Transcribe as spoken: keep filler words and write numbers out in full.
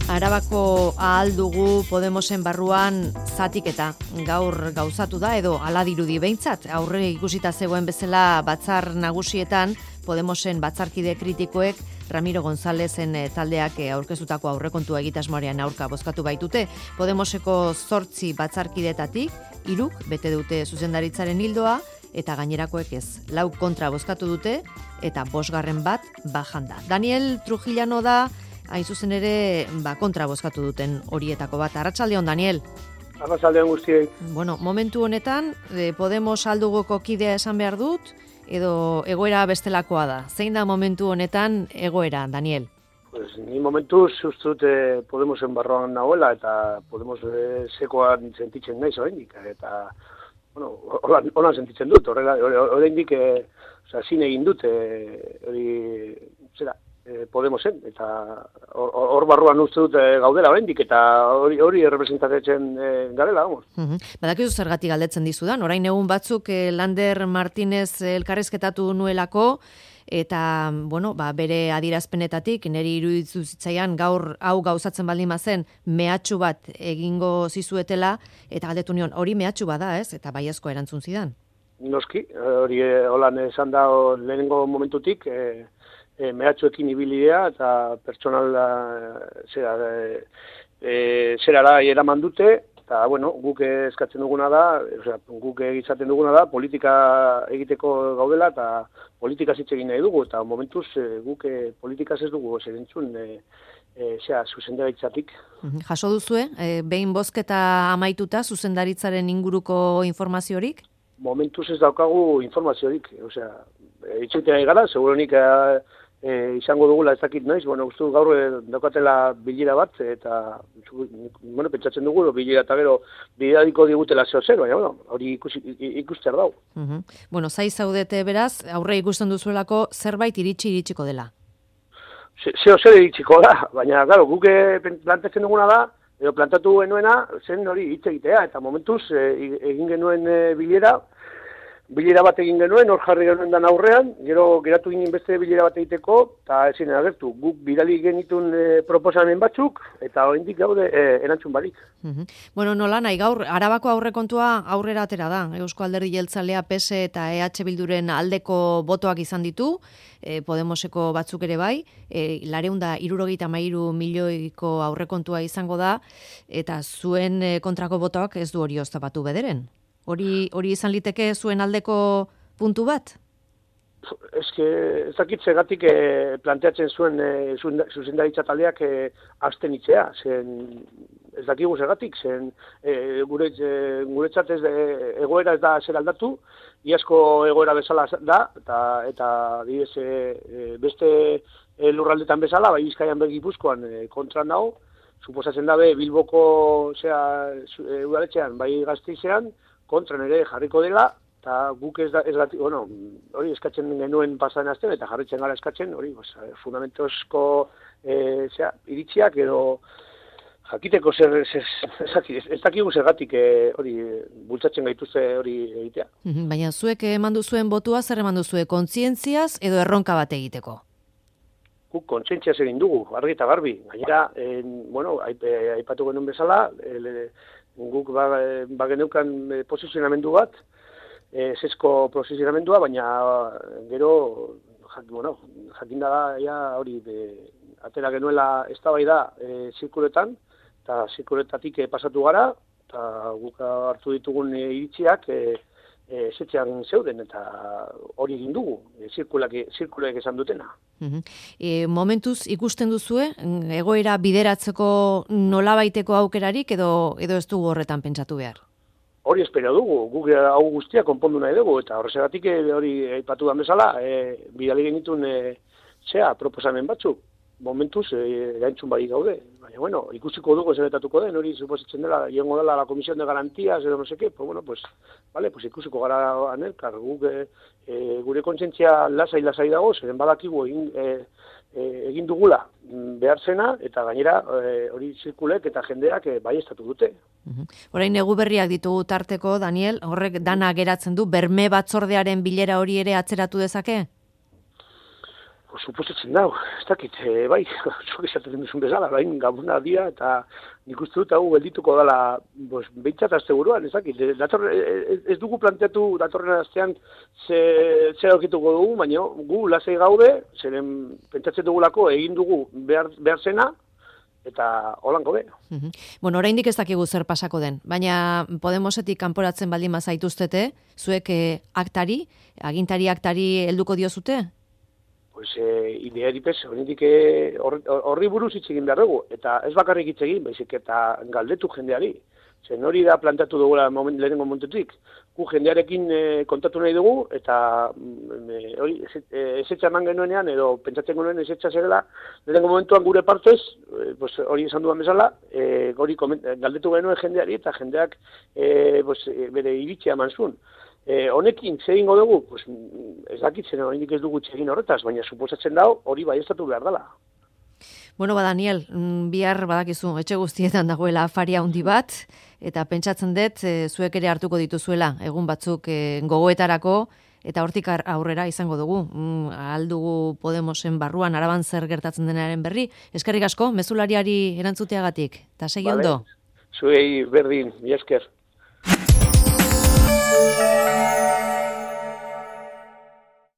Arabako ahal dugu Podemosen barruan zatiketa gaur gauzatu da edo hala dirudi behintzat. Aurre ikusita zegoen bezala batzar nagusietan Podemosen batzarkide kritikoek Ramiro Gonzalezen taldeak aurkeztutako aurrekontua egitasmoaren aurka bozkatu baitute. Podemoseko zortzi batzarkidetatik hiruk bete dute zuzendaritzaren ildoa eta gainerakoek ez. Lau kontra bozkatu dute eta bosgarren bat bajan da. Daniel Trujillano da hain zuzen ere ba, kontra bozkatu duten horietako bat. Arratsaldeon, Daniel. Arratsaldeon guztiei. Bueno, momentu honetan, eh, Podemos aldugoko kidea esan behar dut, edo egoera bestelakoa da. Zein da momentu honetan egoera, Daniel? Pues, ni momentuz uste dut eh, Podemosen barroan nagoela, eta Podemos eh, sekoan sentitzen naiz oraindik, eta bueno, holan, holan sentitzen dut, horrela, oraindik eh, oza, zin egin dut, eh, hori, zera, Podemosen, eta hor barruan uste dut gaudela oraindik eta hori hori errepresentatzen garela, vamos. Uh-huh. Badakizu zergatik galdetzen dizudan, orain egun batzuk eh, Lander Martinez elkarrizketatu nuelako, eta, bueno, ba, bere adierazpenetatik, niri iruditu zitzaian gaur hau gauzatzen baldin bazen mehatxu bat egingo zizuetela, eta galdetu nion, hori mehatxu bada, ez? Eta baiezko erantzun zidan. Noski, hori holan esan da lehenengo momentutik, eh, E, mehatxoekin ibilidea eta pertsonal zera, e, e, zerara eraman dute, eta bueno, guk eskatzen duguna da, osea, guk egizaten duguna da, politika egiteko gaudela eta politika hitz egin nahi dugu, eta momentuz e, guk e, politikaz ez dugu zer entzun, e, e, zera, zuzendaritzatik. Jaso duzue, e, behin bozketa amaituta zuzendaritzaren inguruko informaziorik? Momentuz ez daukagu informaziorik, osea, itxutea egara, seguronik e, E, izango dugula ez dakit noiz, bueno, uste gaur e, daukatela bilera bat, eta bueno, pentsatzen dugu, bilera eta gero bideadiko digutela zeo zer, baina bueno, hori ikusi, ikuster dau. Uh-huh. Bueno, zai zaudete beraz, aurre ikusten duzuelako zerbait iritsi iritsiko dela. Zeo zer iritsiko da, baina claro, guk plantatzen duguna da, edo plantatu genuena zen hori hitz egitea, eta momentuz e, egin genuen e, bilera, Bilera bat egin genuen, hor jarri genuen dan aurrean, gero geratu ginen beste bilera bat egiteko, eta ezin agertu, guk bidali genitun e, proposamen batzuk, eta oraindik gaude e, erantzun barik. Uh-huh. Bueno, nola nahi, gaur, Arabako aurrekontua aurrera atera da. Eusko Alderdi Jeltzalea, P S eta E H Bilduren aldeko botoak izan ditu, e, Podemoseko batzuk ere bai, e, lareunda hirurogeita hamairu milioiko aurrekontua izango da, eta zuen e, kontrako botoak ez du hori oztopatu bederen. Hori hori izan liteke zuen aldeko puntu bat? Ez que ez dakit zegatik eh, planteatzen zuen eh, zuzendaritza taldeak eh, abstenitzea, zen ez dakigu zegatik, zen eh, gure, eh, guretzat ez eh, egoera ez da zer aldatu, iazko egoera bezala da, eta, eta dibez, eh, beste eh, lurraldetan bezala, bai Bizkaian bai Gipuzkoan eh, kontran dago, suposatzen dabe Bilboko zera, e, udaletxean, bai Gasteizean, kontran ere jarriko dela, eta guk ez da, ez da, bueno, hori eskatzen genuen pasaden astean, eta jarritzen gara eskatzen, hori, pues, fundamentozko e, zera, iritziak edo jakiteko zer, zer, zer, ez dakigu zergatik hori bultzatzen gaituzte hori egitea. Baina zuek eman duzuen botua, zer eman duzue, kontzientziaz edo erronka bat egiteko? Guk kontzientziaz egin dugu, argi eta garbi. Gainera, en, bueno, aipatu genuen bezala, el, guk bageneukan ba posizionamendu bat, e, zesko posizionamendua, baina gero, jak, bueno, jakinda da, ja, hori, be, atera genuela eztabaida e, zirkuletan, eta zirkuletatik e, pasatu gara, eta guk hartu ditugun e, iritziak, e, E, zetxean zeuden, eta hori egin dugu, e, zirkuleek esan dutena. Uh-huh. E, momentuz ikusten duzue, egoera bideratzeko nolabaiteko aukerarik, edo, edo ez dugu horretan pentsatu behar? Hori espero dugu, guk hau guztia konpondu nahi dugu, eta horregatik hori aipatu da bezala, e, bidali genitun e, zea, proposamen batzuk, momentuz e, erantzun bai gaude. Baina, bueno, ikusiko dugu zeretatuko den, hori supositzen dela, llegongo dela la Comisión de Garantías, edo no sé qué, pues bueno, pues, vale, pues ikusiko gara anelkar, guk e, e, gure kontzientzia lasai-lasai dago, zeren badakigu egin, e, e, egin dugula behar zena, eta gainera e, hori zirkulek eta jendeak e, bai estatu dute. Uh-huh. Orain negu berriak ditugu tarteko, Daniel, horrek dana geratzen du, berme batzordearen bilera hori ere atzeratu dezake? Pues, suposatzen dau, ez dakit, e, bai, zuk esaten duzun bezala, bain gabuna dia, eta nik uste dut hau geldituko dela, pues, behintzat azte buruan, ez dakit, dator, ez, ez dugu planteatu datorren astean ze, zer aurkituko dugu, baina gu lasai gaude, zeren pentsatzen dugulako egin dugu behar, behar zena, eta holango be. Mm-hmm. Bueno, oraindik ez dakigu zer pasako den, baina Podemosetik kanporatzen baldin bazaituztete, zuek eh, aktari, agintari aktari helduko diozute? Pues eh, ideari pez, horrendik horri buruz hitz egin behar dugu, eta ez bakarrik hitz egin, baizik eta galdetu jendeari. Zen hori da plantatu dugula moment, lehenengo momentutik. Gu jendearekin e, kontatu nahi dugu, eta e, hori ezetxa eman genuenean, edo pentsatzen genuen ezetxa zerela, lehenengo momentuan gure partez, e, pues, hori esan duan bezala, e, hori galdetu genuen jendeari, eta jendeak e, pues, bere iritzia eman zuen. E, honekin, zer egingo dugu? Pues, ez dakitzen, oraindik ez dugu egin horretaz, baina suposatzen dago hori baiestatu behar dela. Bueno, ba, Daniel, bihar badakizu, etxe guztietan dagoela afaria handi bat, eta pentsatzen dut, e, zuek ere hartuko dituzuela, egun batzuk e, gogoetarako, eta hortik aurrera izango dugu. Mm, aldugu Podemosen barruan, araban zer gertatzen denaren berri. Eskerrik asko, mezulariari erantzuteagatik, eta segi vale. ondo. Zuei berdin, mi esker.